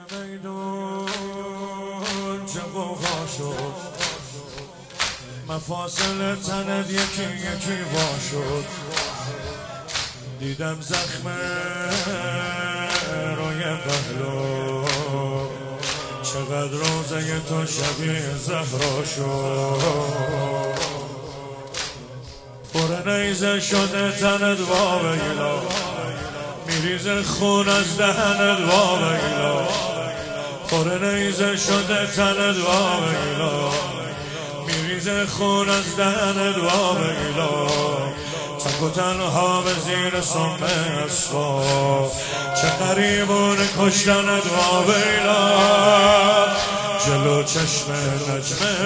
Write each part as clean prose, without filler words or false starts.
میدون چه غوغا شد، مفاصل تنت یکی یکی وا شد. دیدم زخم روی پهلو، چقدر روزه تو شبیه زهرا شد. پر نیزه شده تنت واویلا، میریزه خون از دهنت واویلا. پر نیزه شده تنت واویلا، میریزه خون از دهنت واویلا. تک و تنها به زیر سم اسباب، چه قریبون کشتنت واویلا. جلو چشم نجمه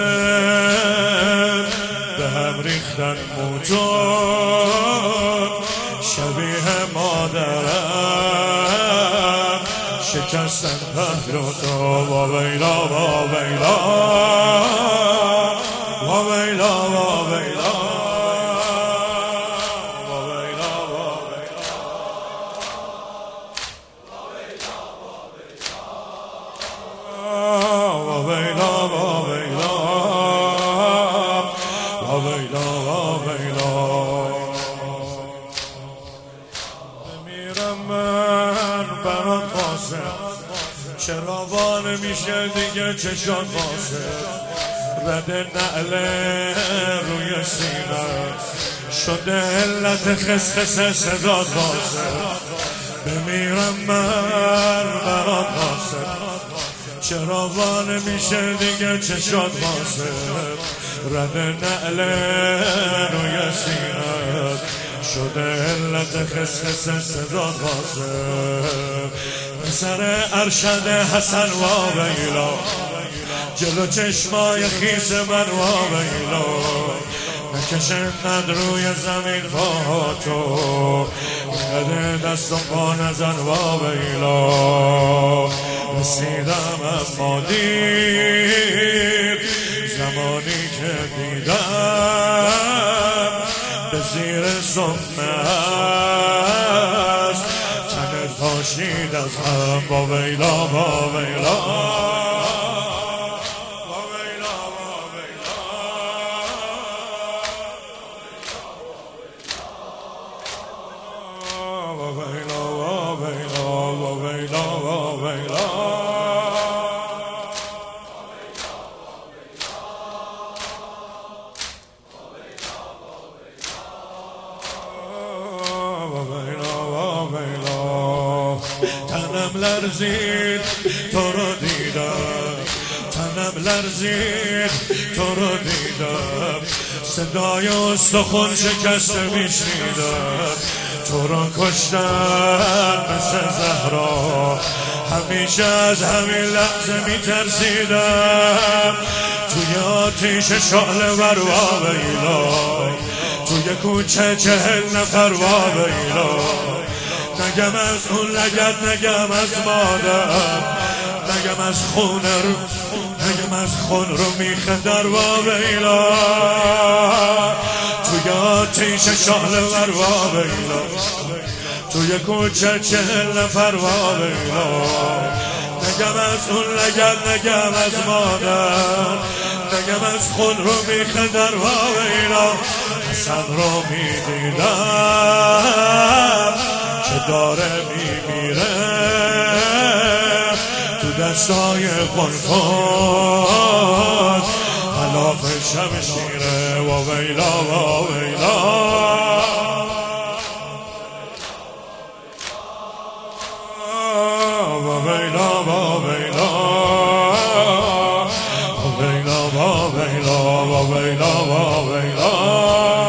به هم ریختن موجود، شبیه مادرم شکستن پهلو تو. واویلا واویلا واویلا واویلا برات قاسم، چرا وانه میشه دیگه چشات قاسم. رد نعل روی سینه شده علت خسخس صدات قاسم. بمیرم من برات قاسم، چرا وانه میشه دیگه چشات قاسم. رد نعل روی سینه شده علت خسخس صدات قاسم. پسر ارشد حسن واویلا، جلو چشمای خیس من واویلا. نکشندن روی زمین پاهاتو، اینقدر دست و پا نزن واویلا. رسیدم اما دیر، زمانی که دیدم به زیر سفره است تنت پاشید از هم. واویلا واویلا واویلا واویلا واویلا واویلا. تنم لرزید تو رو دیدم، تنم لرزید تو رو دیدم. صدای استخون شکسته میشنیدم. تو رو کشتن مثل زهرا، همیشه از همین لحظه میترسیدم. توی آتیش شعله ور واویلا، توی کوچه 40 نفر واویلا. نگم از اون لگد، نگم از مادر، نگم از خون رو، نگم از خون رو میخه در واویلا. توی آتیش شعله ور واویلا، توی کوچه 40 نفر واویلا. نگم از اون لگد، نگم از مادر، نگم از خون رو میخه در واویلا. حسن رو میدیدم که داره میمیره تو دستای قنفذ، خلاف شمشیره. واویلا واویلا واویلا واویلا واویلا واویلا واویلا واویلا.